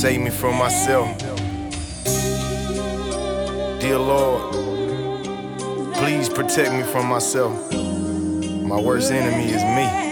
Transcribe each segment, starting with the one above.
save me from myself. Dear Lord, please protect me from myself. My worst enemy is me.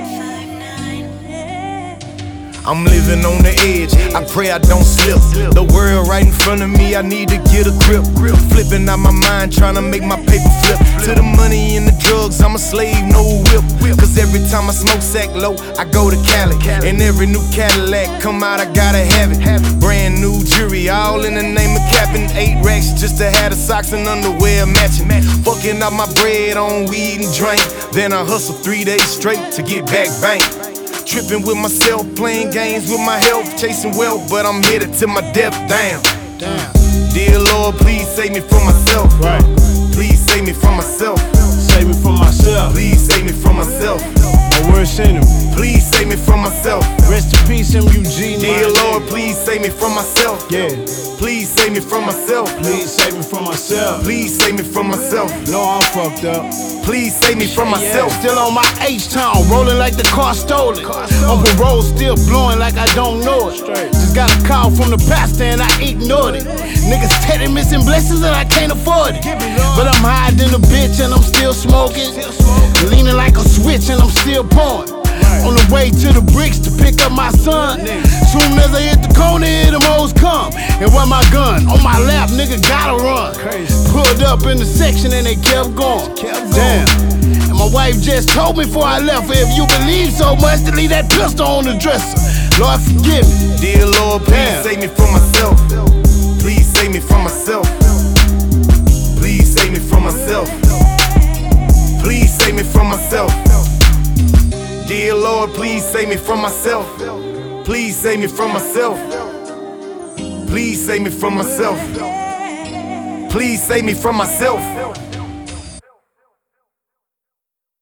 I'm living on the edge, I pray I don't slip. The world right in front of me, I need to get a grip. Flipping out my mind, trying to make my paper flip. To the money and the drugs, I'm a slave, no whip. Cause every time I smoke sack low, I go to Cali. And every new Cadillac come out, I gotta have it. Brand new jewelry, all in the name of capping. 8 racks just to have the socks and underwear matching. Fucking up my bread on weed and drink. Then I hustle 3 days straight to get back bank. Tripping with myself, playing games with my health, chasing wealth, but I'm headed to my death. Damn. Dear Lord, please save me from myself. Right. Please save me from myself. Save me from myself. Please save me from myself. My worst enemy. Please save me from myself. Rest in peace, MUG. Dear Lord, please save me from myself. Yeah. Please save me from myself. Please save me from myself. Please save me from myself. No, I'm fucked up. Please save me from myself. Still on my H-Town, rolling like the car stolen. On parole, still blowing like I don't know it. Just got a call from the pastor and I ignored it. Niggas steady missing blessings and I can't afford it. But I'm higher than a bitch and I'm still smoking. Leaning like a switch and I'm still pouring. On the way to the bricks to pick up my son. Soon as I hit the corner, here them hoes come. And where my gun? On my lap, nigga gotta run. Pulled up in the section and they kept going. Damn. And my wife just told me before I left her, if you believe so much, to leave that pistol on the dresser. Lord, forgive me. Dear Lord, please save me from myself. Please save me from myself. Please save me from myself. Please save me from myself. Dear Lord, please save me from myself. Please save me from myself. Please save me from myself. Please save me from myself.